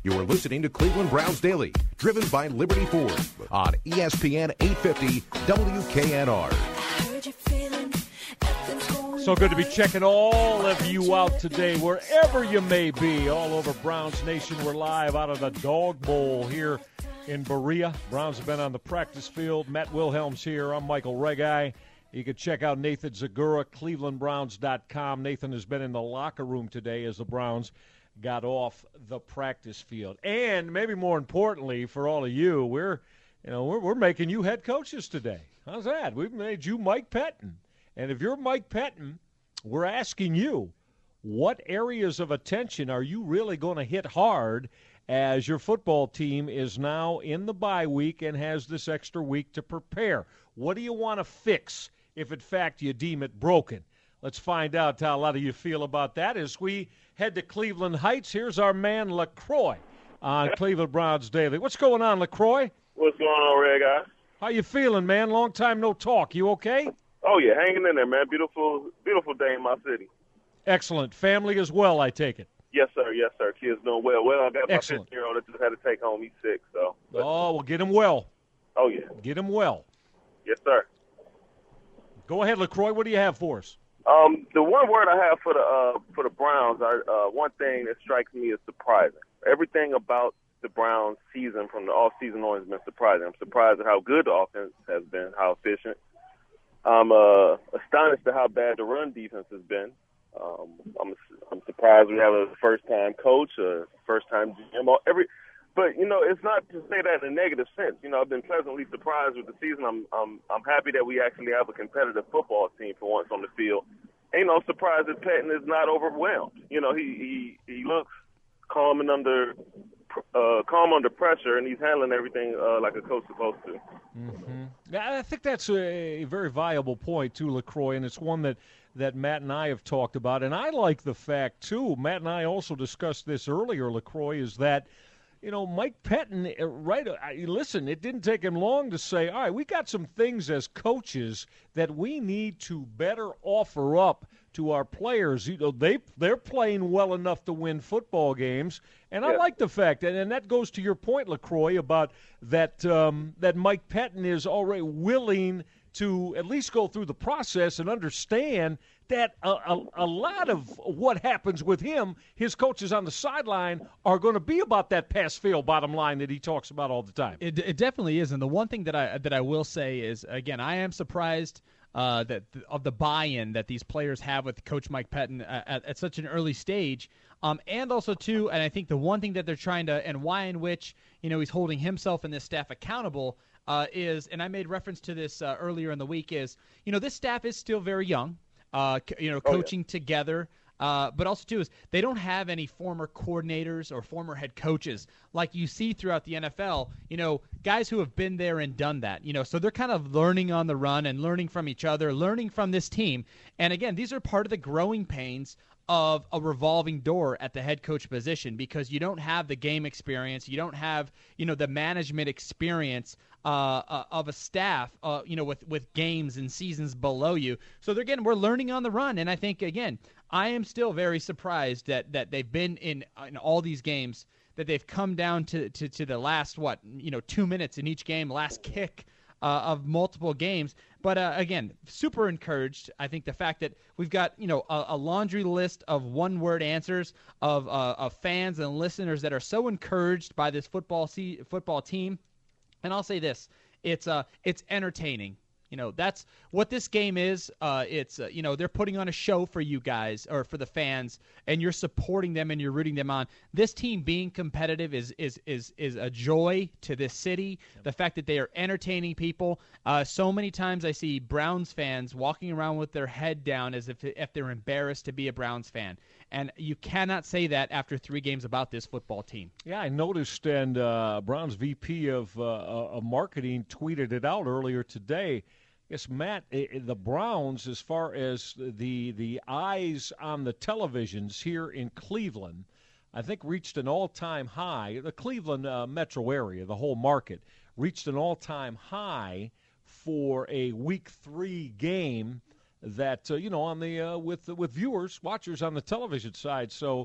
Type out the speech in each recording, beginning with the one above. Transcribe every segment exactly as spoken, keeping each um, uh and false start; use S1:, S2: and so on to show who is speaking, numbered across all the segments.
S1: You are listening to Cleveland Browns Daily, driven by Liberty Ford on E S P N eight fifty W K N R.
S2: So good to be checking all of you out today, wherever you may be, all over Browns Nation. We're live out of the Dog Bowl here in Berea. Browns have been on the practice field. Matt Wilhelm's here. I'm Michael Regai. You can check out Nathan Zagura, cleveland browns dot com. Nathan has been in the locker room today as the Browns got off the practice field. And maybe more importantly for all of you, we're you know we're, we're making you head coaches today. How's that? We've made you Mike Pettine. And if you're Mike Pettine, we're asking you, what areas of attention are you really going to hit hard as your football team is now in the bye week and has this extra week to prepare? What do you want to fix if, in fact, you deem it broken? Let's find out how a lot of you feel about that as we head to Cleveland Heights. Here's our man, LaCroix, on Cleveland Browns Daily. What's going on, LaCroix?
S3: What's going on, Red Guy?
S2: How you feeling, man? Long time no talk. You okay?
S3: Oh, yeah, hanging in there, man. Beautiful, beautiful day in my city.
S2: Excellent. Family as well, I take it.
S3: Yes, sir. Yes, sir. Kids doing well. Well, I got my
S2: Excellent.
S3: fifteen-year-old that just had to take home. He's sick, so. But,
S2: oh, well, get him well.
S3: Oh, yeah.
S2: Get him well.
S3: Yes, sir.
S2: Go ahead, LaCroix. What do you have for us?
S3: Um, the one word I have for the uh, for the Browns, are, uh, one thing that strikes me is surprising. Everything about the Browns' season from the off-season on has been surprising. I'm surprised at how good the offense has been, how efficient. I'm uh, astonished at how bad the run defense has been. Um, I'm I'm surprised we have a first-time coach, a first-time G M. Every, but you know, it's not to say that in a negative sense. You know, I've been pleasantly surprised with the season. I'm I'm I'm happy that we actually have a competitive football team for once on the field. And, you know, I'm surprised that Pettine is not overwhelmed. You know, he he, he looks calm and under uh, calm under pressure, and he's handling everything uh, like a coach supposed to.
S2: Mm-hmm. I think that's a very viable point, too, LaCroix, and it's one that, that Matt and I have talked about. And I like the fact, too, Matt and I also discussed this earlier, LaCroix, is that, you know, Mike Pettine, right, listen, it didn't take him long to say, all right, we got some things as coaches that we need to better offer up to our players. You know, they, they're playing well enough to win football games. And yeah. I like the fact, and, and that goes to your point, LaCroix, about that um, that Mike Pettine is already willing to at least go through the process and understand that a, a, a lot of what happens with him, his coaches on the sideline, are going to be about that pass-fail bottom line that he talks about all the time.
S4: It, it definitely is, and the one thing that I that I will say is, again, I am surprised uh, that of the buy-in that these players have with Coach Mike Pettine at, at such an early stage. Um, and also, too, and I think the one thing that they're trying to, and why in which, you know, he's holding himself and this staff accountable uh, is, and I made reference to this uh, earlier in the week, is, you know, this staff is still very young, uh, you know, coaching oh, yeah. together. Uh, but also, too, is they don't have any former coordinators or former head coaches like you see throughout the N F L, you know, guys who have been there and done that, you know, so they're kind of learning on the run and learning from each other, learning from this team. And, again, these are part of the growing pains of a revolving door at the head coach position because you don't have the game experience, you don't have, you know, the management experience uh, uh, of a staff, uh, you know, with, with games and seasons below you. So, they're, again, we're learning on the run. And I think, again, I am still very surprised that, that they've been in in all these games, that they've come down to, to, to the last, what, you know, two minutes in each game, last kick uh, of multiple games. But, uh, again, super encouraged. I think the fact that we've got, you know, a, a laundry list of one-word answers of, uh, of fans and listeners that are so encouraged by this football se- football team. And I'll say this, it's uh, it's entertaining. You know, that's what this game is. Uh, it's, uh, you know, they're putting on a show for you guys or for the fans, and you're supporting them and you're rooting them on. This team being competitive is is is is a joy to this city. Yep. The fact that they are entertaining people. Uh, so many times I see Browns fans walking around with their head down as if, if they're embarrassed to be a Browns fan. And you cannot say that after three games about this football team.
S2: Yeah, I noticed, and uh, Browns V P of, uh, of marketing tweeted it out earlier today. Yes, Matt, the Browns, as far as the the eyes on the televisions here in Cleveland, I think reached an all-time high. The Cleveland uh, metro area, the whole market, reached an all-time high for a Week Three game that uh, you know on the uh, with with viewers, watchers on the television side. So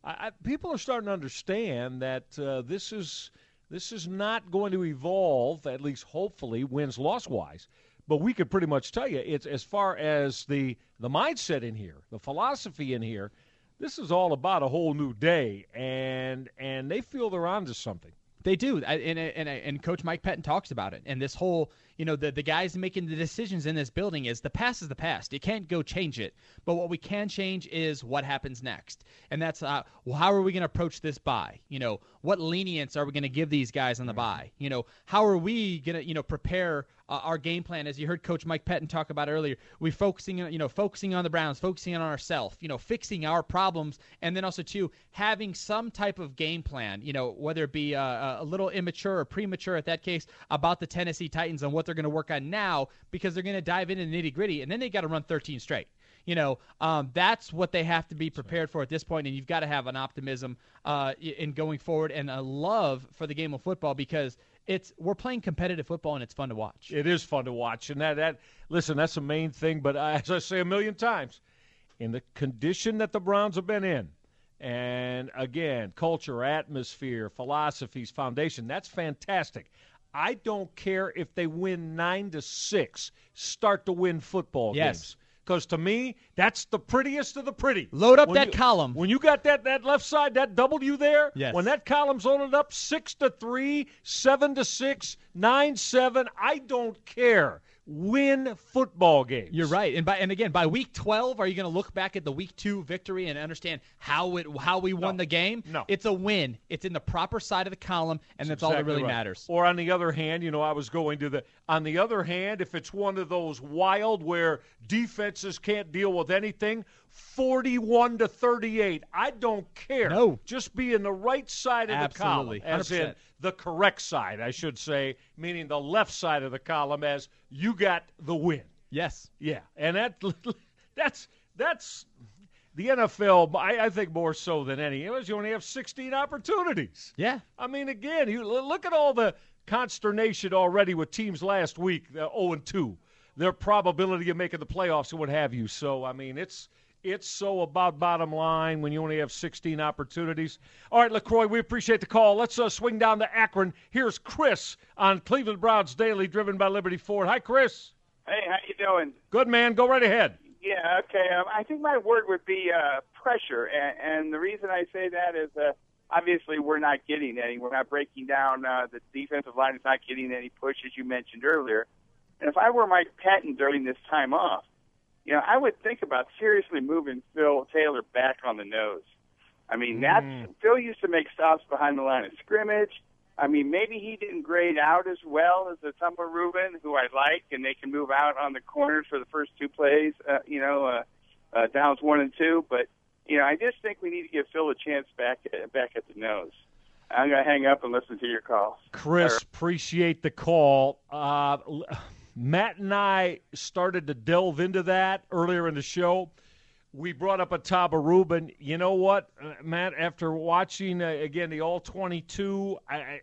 S2: I, I, people are starting to understand that uh, this is this is not going to evolve, at least hopefully, wins-loss wise. But we could pretty much tell you, it's as far as the the mindset in here, the philosophy in here, this is all about a whole new day, and and they feel they're onto something.
S4: They do, and, and, and Coach Mike Pettine talks about it. And this whole, you know, the, the guys making the decisions in this building is the past is the past. You can't go change it. But what we can change is what happens next. And that's, uh, well, how are we going to approach this bye? You know, what lenience are we going to give these guys on the bye? You know, how are we going to, you know, prepare uh, our game plan? As you heard Coach Mike Pettine talk about earlier, we focusing, you know, focusing on the Browns, focusing on ourselves, you know, fixing our problems, and then also, too, having some type of game plan, you know, whether it be uh, a little immature or premature at that case about the Tennessee Titans and what they're going to work on now, because they're going to dive into the nitty-gritty, and then they got to run thirteen straight. You know, um, that's what they have to be prepared for at this point, and you've got to have an optimism uh, in going forward and a love for the game of football, because it's we're playing competitive football and it's fun to watch.
S2: It is fun to watch, and that that listen, that's the main thing. But as I say a million times, in the condition that the Browns have been in, and again, culture, atmosphere, philosophies, foundation, that's fantastic. I don't care if they win nine to six, start to win football
S4: yes.
S2: games. Because to me, that's the prettiest of the pretty.
S4: Load up
S2: when
S4: that
S2: you,
S4: column.
S2: When you got that, that left side, that W there,
S4: yes.
S2: when that column's loaded up, six to three, seven to six, nine seven, I don't care. Win football games.
S4: You're right, and by and again by week twelve, are you going to look back at the week two victory and understand how it how we won
S2: no.
S4: the game?
S2: No,
S4: it's a win. It's in the proper side of the column, and that's, that's exactly all that really
S2: right.
S4: matters.
S2: Or on the other hand, you know, I was going to the on the other hand, if it's one of those wild where defenses can't deal with anything, forty-one to thirty-eight, I don't care.
S4: No,
S2: just be in the right side of
S4: Absolutely.
S2: the column, as in the correct side, I should say, meaning the left side of the column, as you got the win.
S4: Yes.
S2: Yeah, and that that's that's the N F L. I, I think more so than any. You only have sixteen opportunities.
S4: Yeah.
S2: I mean, again, you look at all the consternation already with teams last week, uh, oh and two, their probability of making the playoffs and what have you. So, I mean, it's it's so about bottom line when you only have sixteen opportunities. All right, LaCroix, we appreciate the call. Let's uh, swing down to Akron. Here's Chris on Cleveland Browns Daily, driven by Liberty Ford. Hi, Chris.
S5: Hey, how you doing?
S2: Good, man. Go right ahead.
S5: Yeah, okay. Um, I think my word would be uh, pressure, and, and the reason I say that is uh, obviously we're not getting any. We're not breaking down. Uh, the defensive line is not getting any push, as you mentioned earlier. And if I were Mike Pettine during this time off, you know, I would think about seriously moving Phil Taylor back on the nose. I mean, that's
S2: mm.
S5: Phil used to make stops behind the line of scrimmage. I mean, maybe he didn't grade out as well as the Tumba Rubin, who I like, and they can move out on the corners for the first two plays, uh, you know, uh, uh, downs one and two. But, you know, I just think we need to give Phil a chance back at, back at the nose. I'm going to hang up and listen to your call.
S2: Chris, appreciate the call. Uh, Matt and I started to delve into that earlier in the show. We brought up a Tumba Rubin. You know what, uh, Matt? After watching uh, again the all twenty-two, I,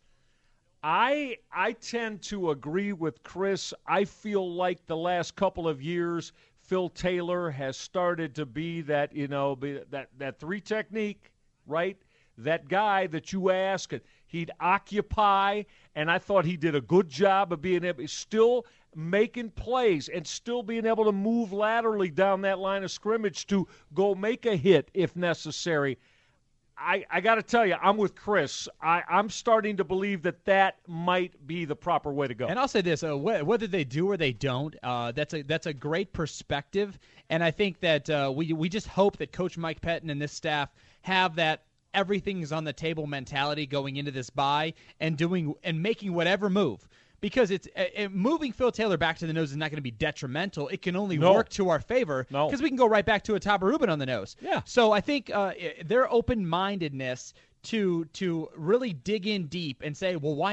S2: I I tend to agree with Chris. I feel like the last couple of years, Phil Taylor has started to be that you know be that that three technique, right? That guy that you ask, he'd occupy, and I thought he did a good job of being able still. making plays and still being able to move laterally down that line of scrimmage to go make a hit if necessary. I, I got to tell you, I'm with Chris. I, I'm starting to believe that that might be the proper way to go.
S4: And I'll say this, uh, wh- whether they do or they don't, uh, that's a that's a great perspective. And I think that uh, we we just hope that Coach Mike Pettine and this staff have that everything's on the table mentality going into this bye and doing and making whatever move. Because it's uh, moving Phil Taylor back to the nose is not going to be detrimental. It can only
S2: no.
S4: work to our favor because
S2: no.
S4: we can go right back to a Tumba Rubin on the nose.
S2: Yeah.
S4: So I think uh, their open-mindedness to to really dig in deep and say, well, why not?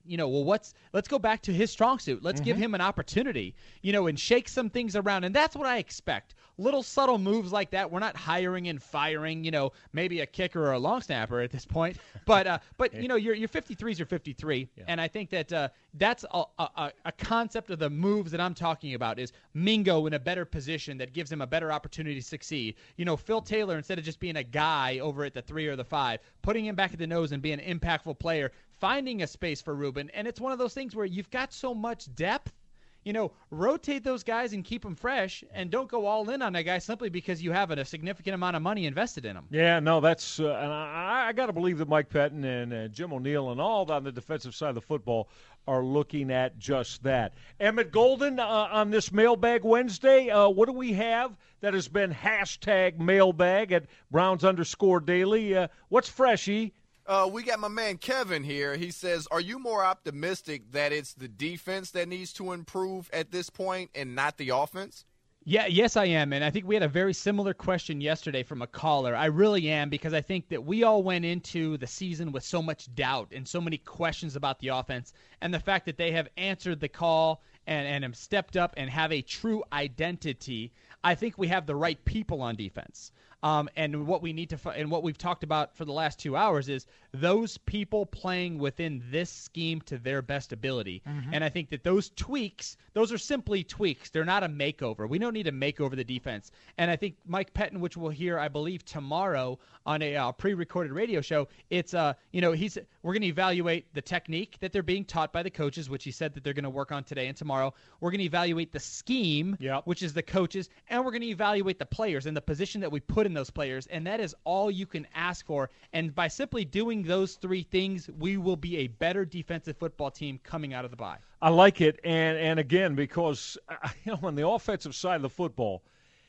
S4: you know, well, what's let's go back to his strong suit. Let's mm-hmm. give him an opportunity, you know, and shake some things around. And that's what I expect. Little subtle moves like that. We're not hiring and firing, you know, maybe a kicker or a long snapper at this point. But, uh, but you know, your your fifty-threes are fifty-three. Yeah. And I think that uh, that's a, a, a concept of the moves that I'm talking about is Mingo in a better position that gives him a better opportunity to succeed. You know, Phil Taylor, instead of just being a guy over at the three or the five, putting him back at the nose and being an impactful player, finding a space for Ruben. And it's one of those things where you've got so much depth. You know, rotate those guys and keep them fresh, and don't go all in on a guy simply because you have a significant amount of money invested in him.
S2: Yeah, no, that's uh, – and I, I got to believe that Mike Pettine and uh, Jim O'Neill and all on the defensive side of the football are looking at just that. Emmett Golden, uh, on this Mailbag Wednesday, uh, what do we have that has been hashtag mailbag at Browns underscore daily? Uh, what's fresh, E?
S6: Uh, we got my man Kevin here. He says, are you more optimistic that it's the defense that needs to improve at this point and not the offense?
S4: Yeah, yes, I am. And I think we had a very similar question yesterday from a caller. I really am, because I think that we all went into the season with so much doubt and so many questions about the offense. And the fact that they have answered the call and, and have stepped up and have a true identity, I think we have the right people on defense. Um, and what we need to, and what we've talked about for the last two hours is those people playing within this scheme to their best ability. Mm-hmm. And I think that those tweaks, those are simply tweaks. They're not a makeover. We don't need to make over the defense. And I think Mike Pettine, which we'll hear, I believe, tomorrow on a uh, pre-recorded radio show, it's uh, you know, he's we're going to evaluate the technique that they're being taught by the coaches, which he said that they're going to work on today and tomorrow. We're going to evaluate the scheme, yep. which is the coaches, and we're going to evaluate the players and the position that we put in those players, and that is all you can ask for. And by simply doing those three things, we will be a better defensive football team coming out of the bye.
S2: I like it, and and again, because you know, on the offensive side of the football,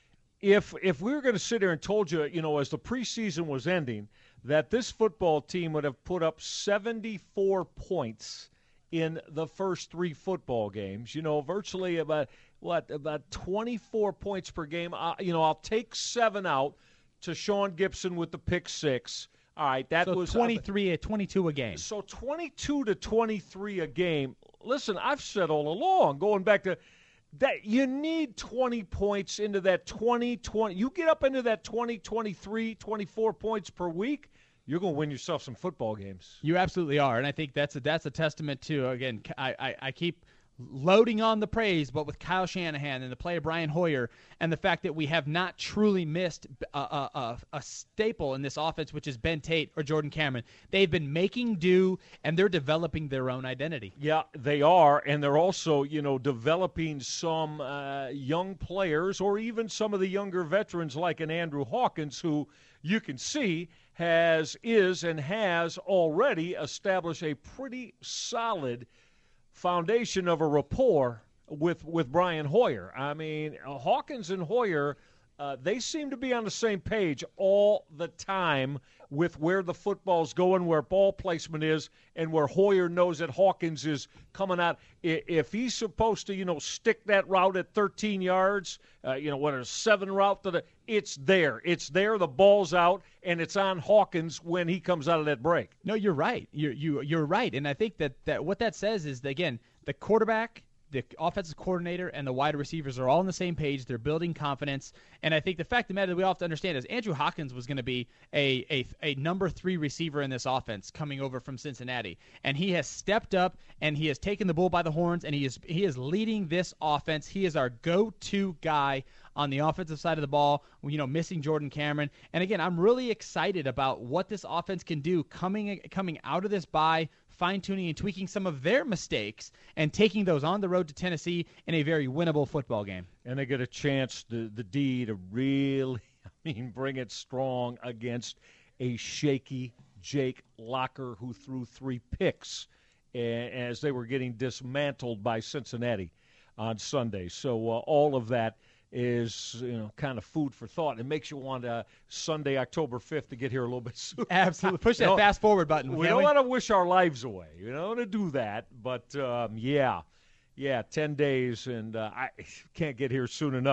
S2: if if we were going to sit here and told you, you know, as the preseason was ending, that this football team would have put up seventy-four points in the first three football games, you know, virtually about what about twenty-four points per game. Uh, you know, I'll take seven out to Sean Gibson with the pick six. All right, that
S4: so
S2: was
S4: twenty-three, uh, twenty-two a game.
S2: So twenty-two to twenty-three a game. Listen, I've said all along, going back to that, you need twenty points into that twenty, twenty. You get up into that twenty, twenty-three, twenty-four points per week, you're going to win yourself some football games.
S4: You absolutely are, and I think that's a, that's a testament to, again, I, I, I keep – loading on the praise, but with Kyle Shanahan and the play of Brian Hoyer and the fact that we have not truly missed a, a, a, a staple in this offense, which is Ben Tate or Jordan Cameron. They've been making do, and they're developing their own identity.
S2: Yeah, they are, and they're also, you know, developing some uh, young players or even some of the younger veterans like an Andrew Hawkins, who you can see has, is, and has already established a pretty solid foundation of a rapport with with Brian Hoyer. I mean, Hawkins and Hoyer, uh, they seem to be on the same page all the time with where the football's going, where ball placement is, and where Hoyer knows that Hawkins is coming out. If he's supposed to, you know, stick that route at thirteen yards, uh, you know, what a seven route to the, it's there. It's there. The ball's out, and it's on Hawkins when he comes out of that break.
S4: No, you're right. You're you you're right, and I think that, that what that says is that, again, the quarterback, the offensive coordinator, and the wide receivers are all on the same page. They're building confidence. And I think the fact of the matter that we all have to understand is Andrew Hawkins was going to be a, a, a number three receiver in this offense coming over from Cincinnati. And he has stepped up, and he has taken the bull by the horns, and he is he is leading this offense. He is our go-to guy on the offensive side of the ball, you know, missing Jordan Cameron. And, again, I'm really excited about what this offense can do coming coming out of this bye, fine-tuning and tweaking some of their mistakes and taking those on the road to Tennessee in a very winnable football game.
S2: And they get a chance, the, the D, to really, I mean, bring it strong against a shaky Jake Locker, who threw three picks as they were getting dismantled by Cincinnati on Sunday. So uh, all of that is, you know, kind of food for thought. It makes you want uh, Sunday, October fifth to get here a little bit sooner.
S4: Absolutely. Push that fast forward button.
S2: We don't we? want to wish our lives away. We don't want to do that. But, um, yeah, yeah, ten days, and uh, I can't get here soon enough.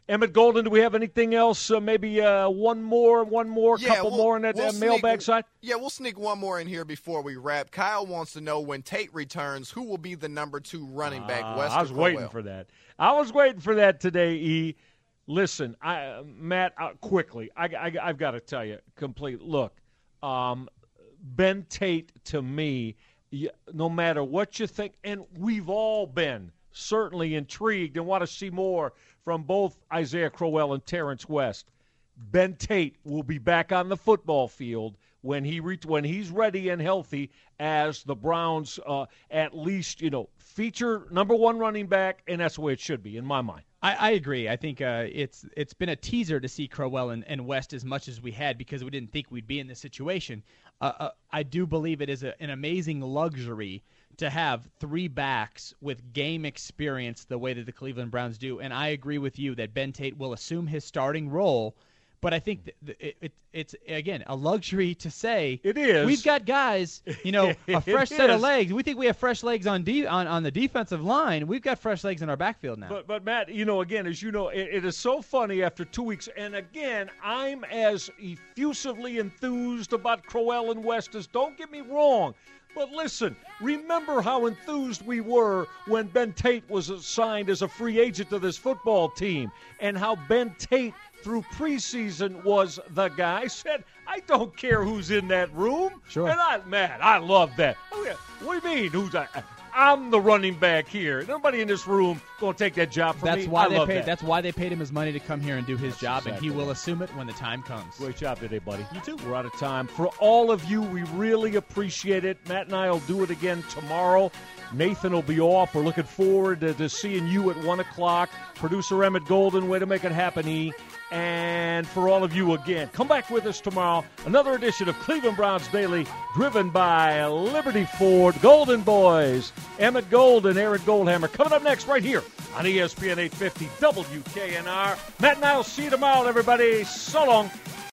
S2: Emmett Golden, do we have anything else? Uh, maybe uh, one more, one more,
S6: yeah,
S2: couple
S6: we'll,
S2: more in that
S6: we'll
S2: uh, mailbag
S6: sneak,
S2: side?
S6: Yeah, we'll sneak one more in here before we wrap. Kyle wants to know when Tate returns, who will be the number two running back,
S2: Uh,
S6: West
S2: I
S6: or
S2: was
S6: Crowell?
S2: waiting for that. I was waiting for that today, E. Listen, I, Matt, uh, quickly, I, I, I've got to tell you, complete. Look, um, Ben Tate, to me, you, no matter what you think, and we've all been certainly intrigued and want to see more from both Isaiah Crowell and Terrence West. Ben Tate will be back on the football field when he re- when he's ready and healthy as the Browns uh, at least, you know, feature number one running back, and that's the way it should be in my mind.
S4: I, I agree. I think uh, it's it's been a teaser to see Crowell and, and West as much as we had because we didn't think we'd be in this situation. Uh, uh, I do believe it is a, an amazing luxury to have three backs with game experience the way that the Cleveland Browns do. And I agree with you that Ben Tate will assume his starting role. But I think that it, it, it's, again, a luxury to say.
S2: It is.
S4: We've got guys, you know, a fresh set
S2: is.
S4: of legs. We think we have fresh legs on, de- on on the defensive line. We've got fresh legs in our backfield now.
S2: But, but Matt, you know, again, as you know, it, it is so funny after two weeks. And, again, I'm as effusively enthused about Crowell and West as, don't get me wrong. But listen, remember how enthused we were when Ben Tate was assigned as a free agent to this football team and how Ben Tate through preseason was the guy. I said, I don't care who's in that room.
S4: Sure.
S2: And I, man, I love that. Oh, yeah. What do you mean? Who's I? I'm the running back here. Nobody in this room going to take that job from
S4: that's
S2: me.
S4: why
S2: I
S4: they
S2: love
S4: paid.
S2: that.
S4: That's why they paid him his money to come here and do his
S2: That's
S4: job,
S2: exactly
S4: and he will
S2: right.
S4: assume it when the time comes.
S2: Great job today, buddy. You too. We're out of time. For all of you, we really appreciate it. Matt and I will do it again tomorrow. Nathan will be off. We're looking forward to, to seeing you at one o'clock. Producer Emmett Golden, way to make it happen, E. And for all of you again, come back with us tomorrow. Another edition of Cleveland Browns Daily, driven by Liberty Ford. Golden Boys, Emmett Golden, Aaron Goldhammer. Coming up next right here on E S P N eight fifty W K N R. Matt and I will see you tomorrow, everybody. So long.